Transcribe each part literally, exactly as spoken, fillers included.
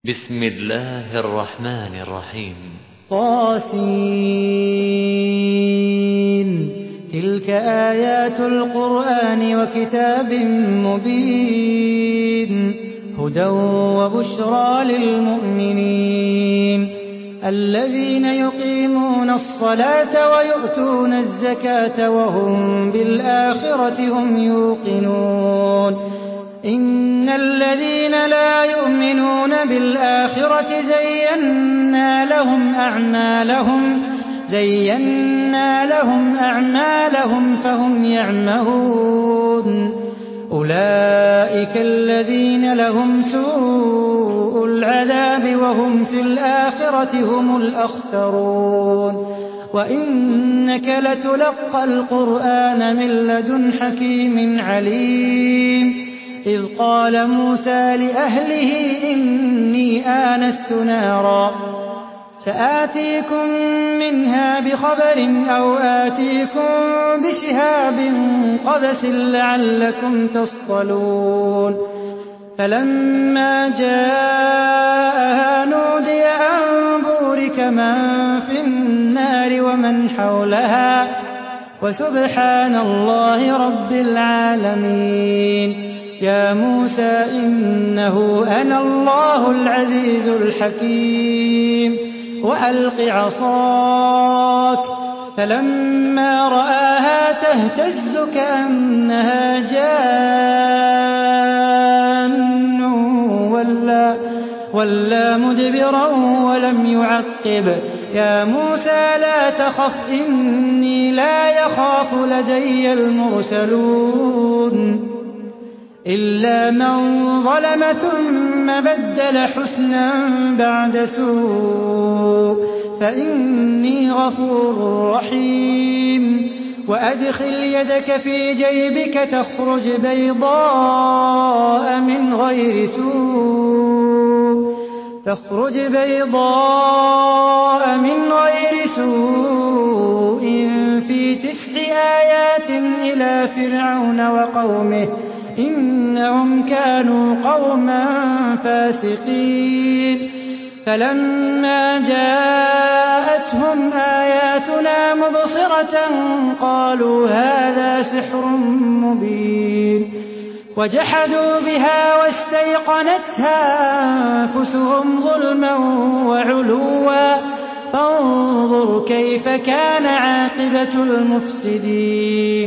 بسم الله الرحمن الرحيم. طاسين. تلك آيات القرآن وكتاب مبين هدى وبشرى للمؤمنين الذين يقيمون الصلاة ويؤتون الزكاة وهم بالآخرة هم يوقنون إن الذين لا يؤمنون بالآخرة زينا لهم أعمالهم زينا لهم أعمالهم فهم يعمهون أولئك الذين لهم سوء العذاب وهم في الآخرة هم الأخسرون وإنك لتلقى القرآن من لدن حكيم عليم إذ قال موسى لأهله إني آنست نارا سآتيكم منها بخبر أو آتيكم بشهاب قبس لعلكم تصطلون فلما جاءها نودي أن بورك من في النار ومن حولها وسبحان الله رب العالمين يا موسى إنه أنا الله العزيز الحكيم وألق عصاك فلما رآها تهتز كأنها جان ولا, ولا مدبرا ولم يعقب يا موسى لا تخف إني لا يخاف لدي المرسلون إلا من ظلم ثم بدل حسنا بعد سوء فإني غفور رحيم وأدخل يدك في جيبك تخرج بيضاء من غير سوء تخرج بيضاء من غير سوء في تسع آيات إلى فرعون وقومه إنهم كانوا قوما فاسقين فلما جاءتهم آياتنا مبصرة قالوا هذا سحر مبين وجحدوا بها واستيقنتها أنفسهم ظلما وعلوا فانظر كيف كان عاقبة المفسدين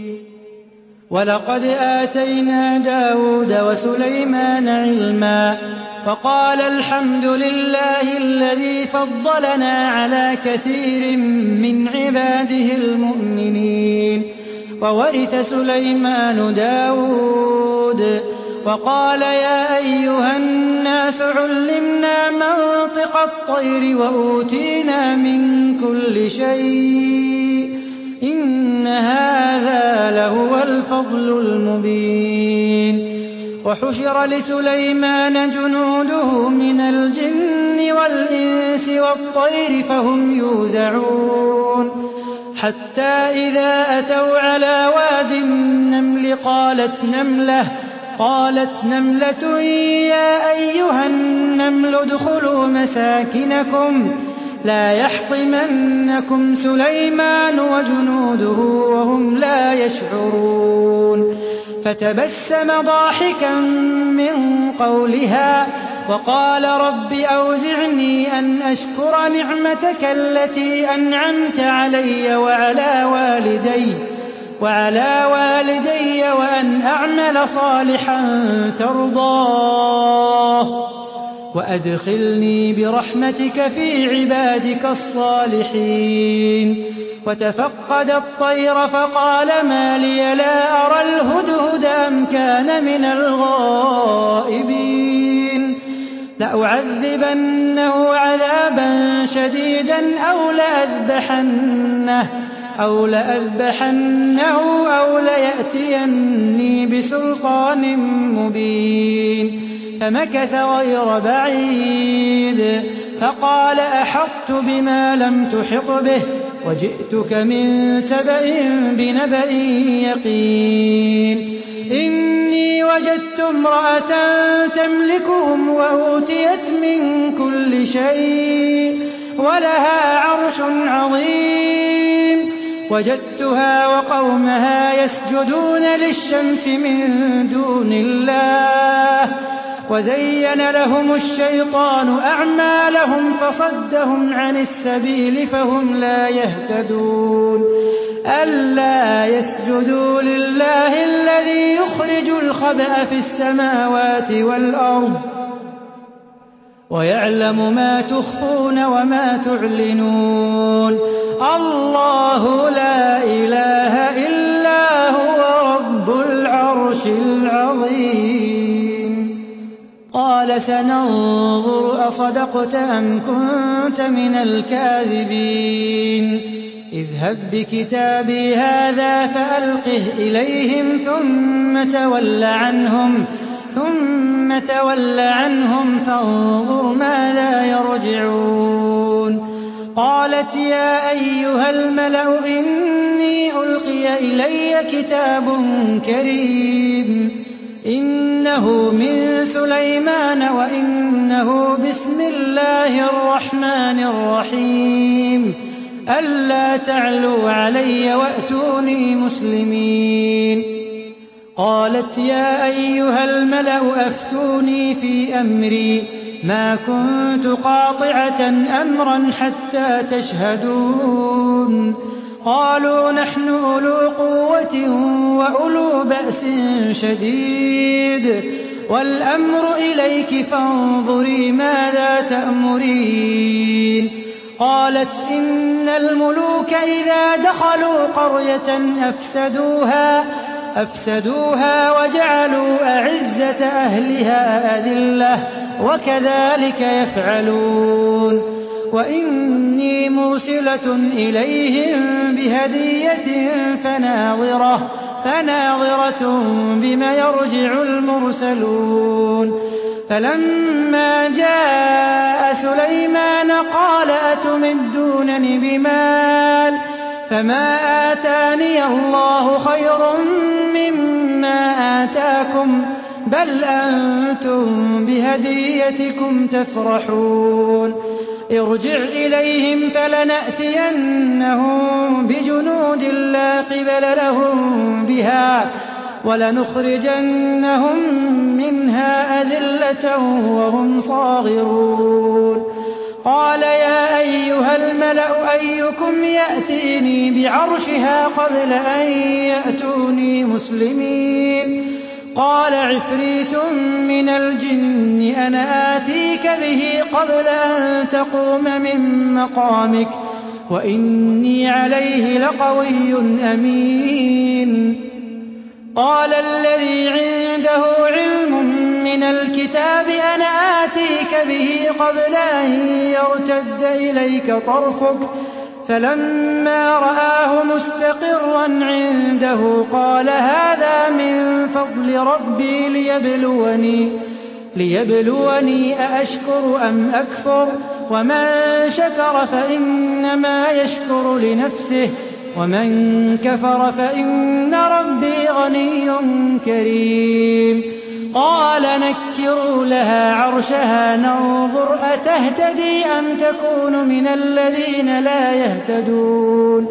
ولقد آتينا داود وسليمان علما فقال الحمد لله الذي فضلنا على كثير من عباده المؤمنين وورث سليمان داود وقال يا أيها الناس علمنا منطق الطير وأوتينا من كل شيء إن هذا لهو الفضل المبين وحشر لسليمان جنوده من الجن والإنس والطير فهم يوزعون حتى إذا أتوا على واد النمل قالت نملة قالت نملة يا أيها النمل ادخلوا مساكنكم لا يحطمنكم سليمان وجنوده وهم لا يشعرون فتبسم ضاحكا من قولها وقال رب أوزعني أن أشكر نعمتك التي أنعمت علي وعلى والدي وعلى والدي وأن أعمل صالحا ترضاه وأدخلني برحمتك في عبادك الصالحين وتفقد الطير فقال ما لي لا أرى الهدهد أم كان من الغائبين لأعذبنه عذابا شديدا أو لأذبحنه أو لأذبحنه أو ليأتيني بسلطان مبين فمكث غير بعيد فقال أحطت بما لم تحط به وجئتك من سبأ بنبأ يقين إني وجدت امرأة تملكهم وأوتيت من شيء ولها عرش عظيم وجدتها وقومها يسجدون للشمس من دون الله وزين لهم الشيطان أعمالهم فصدهم عن السبيل فهم لا يهتدون ألا يسجدوا لله الذي يخرج الخبأ في السماوات والأرض ويعلم ما تخفون وما تعلنون الله لا إله إلا هو رب العرش العظيم قال سننظر أصدقت أم كنت من الكاذبين اذهب بكتابي هذا فألقه إليهم ثم تول عنهم ثم تول عنهم فانظر ماذا يرجعون قالت يا أيها الملأ إني ألقي إلي كتاب كريم إنه من سليمان وإنه بسم الله الرحمن الرحيم ألا تعلوا علي وأتوني مسلمين قالت يا أيها الملأ أفتوني في أمري ما كنت قاطعة أمرا حتى تشهدون قالوا نحن أولو قوة وأولو بأس شديد والأمر إليك فانظري ماذا تأمرين قالت إن الملوك إذا دخلوا قرية أفسدوها أفسدوها وجعلوا أعزة أهلها أذلة وكذلك يفعلون وإني مرسلة إليهم بهدية فناظرة فناظرة بما يرجع المرسلون فلما جاء سليمان قال أتمدونني بمال فما آتاني الله خير مما آتاكم بل أنتم بهديتكم تفرحون ارجع إليهم فلنأتينهم بجنود لا قبل لهم بها ولنخرجنهم منها أذلة وهم صاغرون قال يا أيها الملأ أيكم يأتيني بعرشها قبل أن يأتوني مسلمين قال عفريت من الجن أنا آتيك به قبل أن تقوم من مقامك وإني عليه لقوي أمين قال الذي عنده علم من الكتاب أنا آتيك به قبل أن يرتد إليك طرفك فلما رآه مستقرا عنده قال هذا من فضل ربي ليبلوني ليبلوني أأشكر أم أكفر ومن شكر فإنما يشكر لنفسه ومن كفر فإن ربي غني كريم قال نكروا لها عرشها ننظر أتهتدي أم تكون من الذين لا يهتدون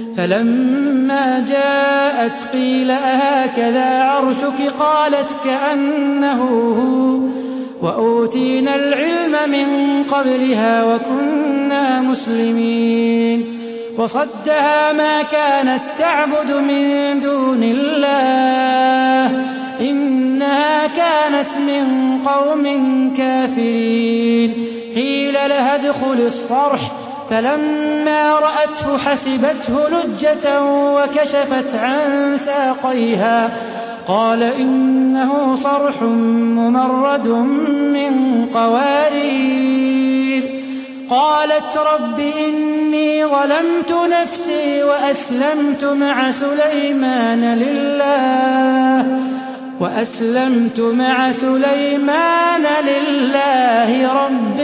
فلما جاءت قيل أهكذا عرشك قالت كأنه هو وأوتينا العلم من قبلها وكنا مسلمين وصدها ما كانت تعبد من دون الله إنها كانت من قوم كافرين قيل لها ادخل الصرح فلما رأته حسبته لجة وكشفت عن ساقيها قال إنه صرح ممرد من قوارير قالت رب إني ظلمت نفسي وأسلمت مع سليمان لله وأسلمت مع سليمان لله رب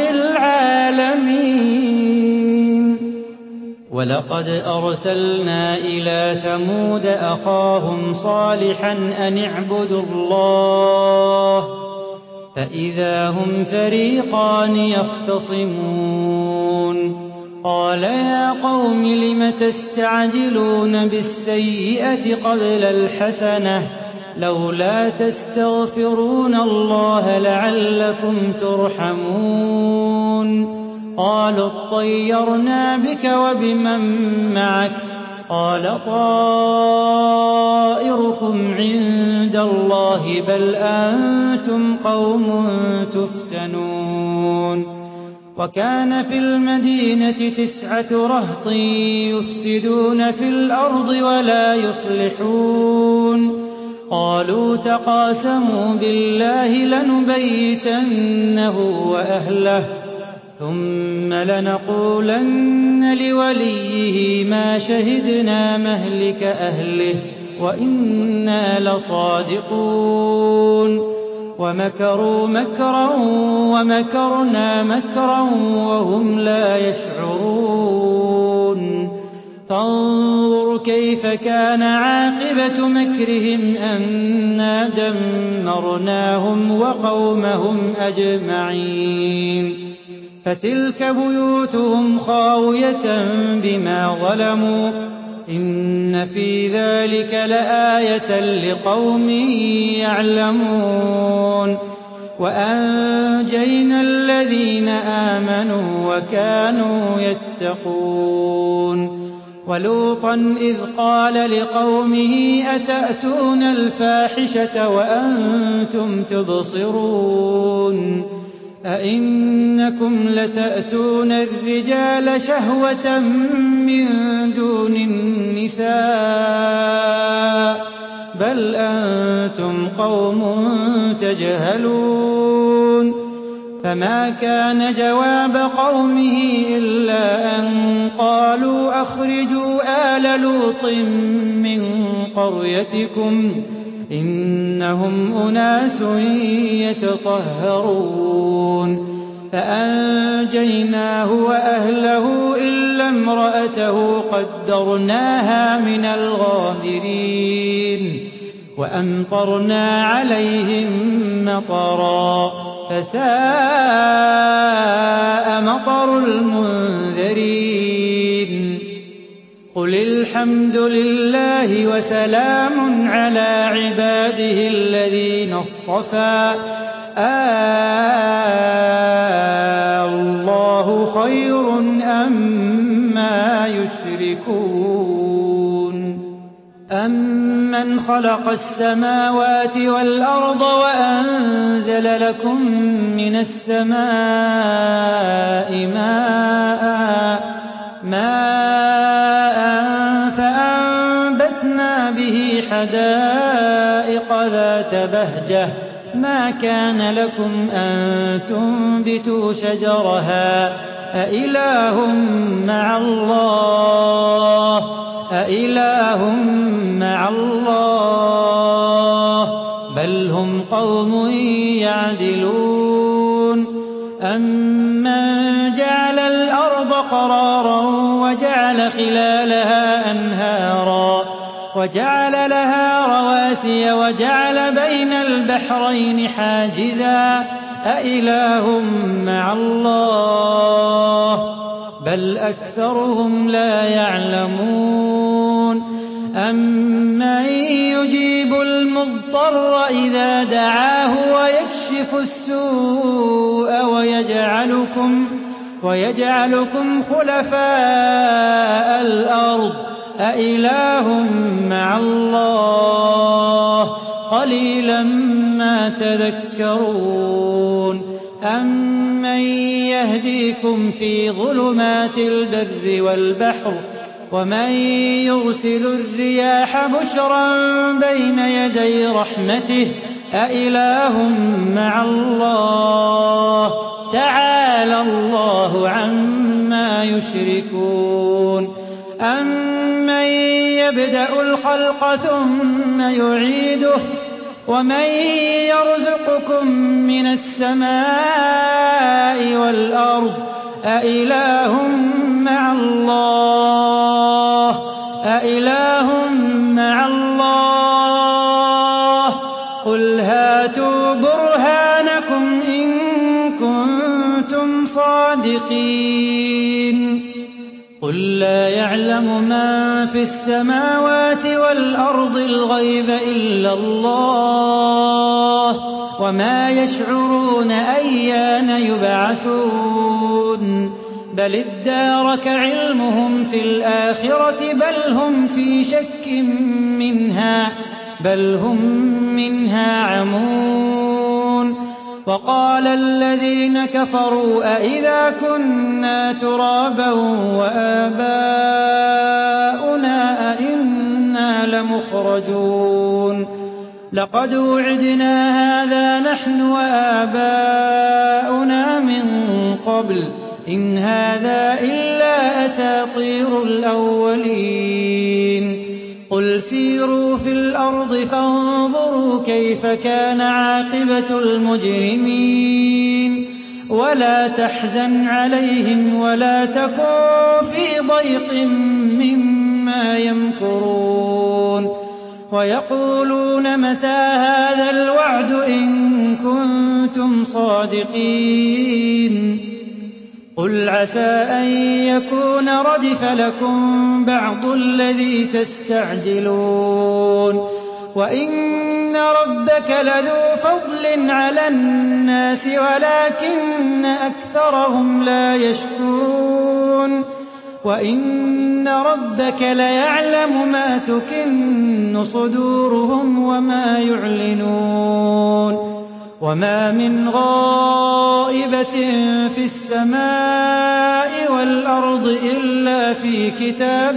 العالمين ولقد أرسلنا إلى ثمود أخاهم صالحا أن اعبدوا الله فإذا هم فريقان يختصمون قال يا قوم لم تستعجلون بالسيئة قبل الحسنة لولا تستغفرون الله لعلكم ترحمون قالوا اطيرنا بك وبمن معك قال طائركم عند الله بل أنتم قوم تفتنون وكان في المدينة تسعة رهط يفسدون في الأرض ولا يصلحون قالوا تقاسموا بالله لنبيتنه وأهله ثم لنقولن لوليه ما شهدنا مهلك أهله وإنا لصادقون ومكروا مكرا ومكرنا مكرا وهم لا يشعرون فانظر كيف كان عاقبة مكرهم أنا دمرناهم وقومهم أجمعين فتلك بيوتهم خاوية بما ظلموا إن في ذلك لآية لقوم يعلمون وأنجينا الذين آمنوا وكانوا يتقون ولوطا إذ قال لقومه أتأتون الفاحشة وأنتم تبصرون أئنكم لتأتون الرجال شهوة من دون النساء بل أنتم قوم تجهلون فما كان جواب قومه إلا أن قالوا أخرجوا آل لوط من قريتكم إنهم أناس يتطهرون فأنجيناه وأهله إلا امرأته قدرناها من الغابرين وأمطرنا عليهم مطرا فساء مطر المنذرين قل الحمد لله وسلام على عباده الذين اصطفى الله خير أما يشركون أمن خلق السماوات والأرض وأنزل لكم من السماء ماء ماء فأنبتنا به حدائق ذات بهجة ما كان لكم أن تنبتوا شجرها أإله مع الله أإله مع الله بل هم قوم يعدلون أمن جعل الأرض قرارا وجعل خلالها أنهارا وجعل لها رواسي وجعل بين البحرين حاجزا أإله مع الله بل أكثرهم لا يعلمون أمن يجيب المضطر إذا دعاه ويكشف السوء ويجعلكم, ويجعلكم خلفاء الأرض أإله مع الله قليلا ما تذكرون أمن يهديكم في ظلمات البر والبحر ومن يرسل الرياح بشرا بين يدي رحمته أإله مع الله تعالى الله عما يشركون أمن يبدأ الخلق ثم يعيده ومن يرزقكم من السماء والأرض أإله مع الله أإله مع الله قل هاتوا برهانكم صادقين قل لا يعلم من في السماوات والأرض الغيب إلا الله وما يشعرون أيان يبعثون بل ادارك علمهم في الآخرة بل هم في شك منها بل هم منها عمون وقال الذين كفروا أئذا كنا ترابا وآباؤنا أئنا لمخرجون لقد وعدنا هذا نحن وآباؤنا من قبل إن هذا إلا أساطير الأولين قل سيروا في الأرض فانظروا كيف كان عاقبة المجرمين ولا تحزن عليهم ولا تكن في ضيق مما يمكرون ويقولون متى هذا الوعد إن كنتم صادقين قل عسى أن يكون ردف لكم بعض الذي تستعجلون وإن ربك لذو فضل على الناس ولكن أكثرهم لا يشكرون وإن ربك ليعلم ما تكن صدورهم وما يعلنون وما من غائبة في السماء والأرض إلا في كتاب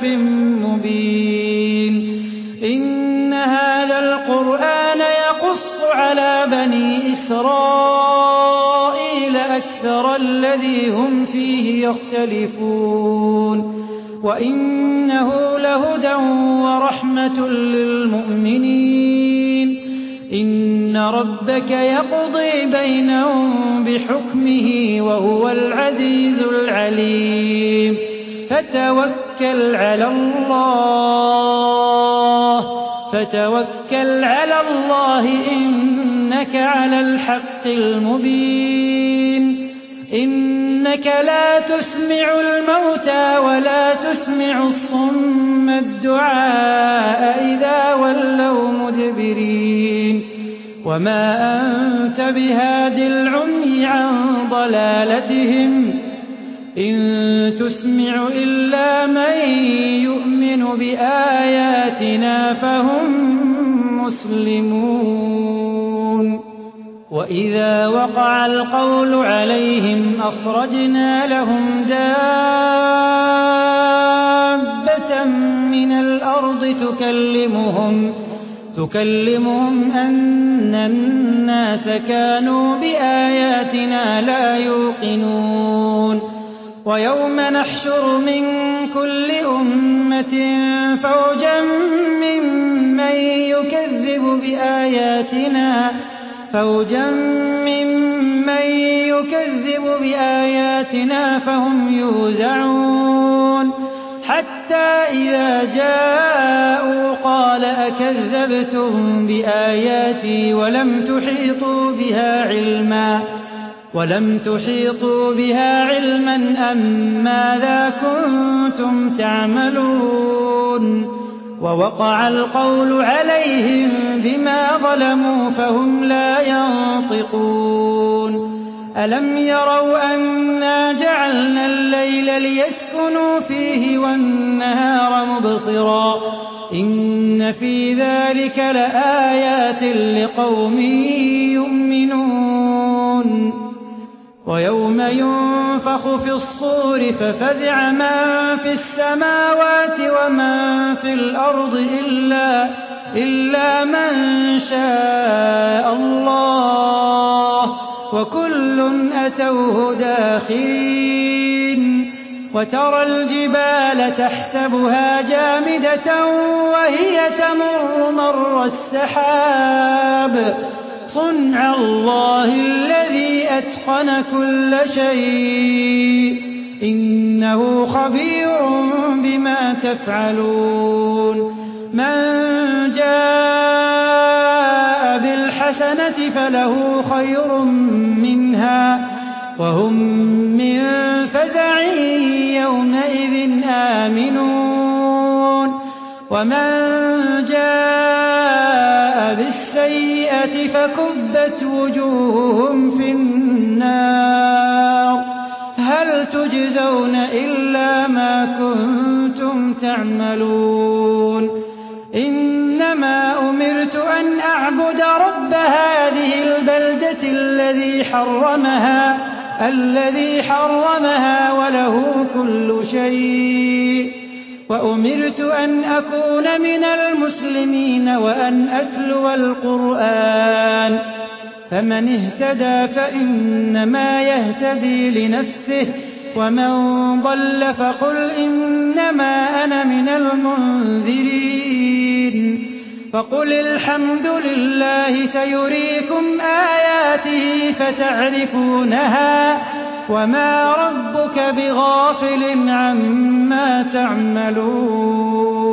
مبين إن هذا القرآن يقص على بني إسرائيل أكثر الذي هم فيه يختلفون وإنه لهدى ورحمة للمؤمنين إن ربك يقضي بينهم بحكمه وهو العزيز العليم فتوكل على الله فتوكل على الله إنك على الحق المبين إنك لا تسمع الموتى ولا تسمع الصم الدعاء إذا ولوا مدبرين وما أنت بهاد العمي عن ضلالتهم إن تسمع إلا من يؤمن بآياتنا فهم مسلمون وإذا وقع القول عليهم أخرجنا لهم دابة من الأرض تكلمهم تكلمهم أن الناس كانوا بآياتنا لا يوقنون ويوم نحشر من كل أمة فوجا ممن يكذب بآياتنا فوجا ممن يكذب بآياتنا فهم يوزعون حتى إذا جاءوا قال أكذبتم بآياتي ولم تحيطوا بها علما ولم تحيطوا بها علما أم ماذا كنتم تعملون ووقع القول عليهم بما ظلموا فهم لا ينطقون ألم يروا أنا جعلنا الليل ليسكنوا فيه والنهار مبصرا إن في ذلك لآيات لقوم يؤمنون ويوم ينفخ في الصور ففزع من في السماوات ومن في الأرض إلا, إلا من شاء الله وكل أتوه داخرين وترى الجبال تحسبها جامدة وهي تمر مر السحاب صنع الله الذي أتقن كل شيء إنه خبير بما تفعلون من جاء بالحسنة فله خير منها وهم من ومن جاء بالسيئة فكبت وجوههم في النار هل تجزون إلا ما كنتم تعملون إنما أمرت أن أعبد رب هذه البلدة الذي حرمها الذي حرمها وله كل شيء وأمرت أن أكون من المسلمين وأن أتلو القرآن فمن اهتدى فإنما يهتدي لنفسه ومن ضل فقل إنما أنا من المنذرين فقل الحمد لله سيريكم آياته فتعرفونها وما ربك بغافل عما تعملون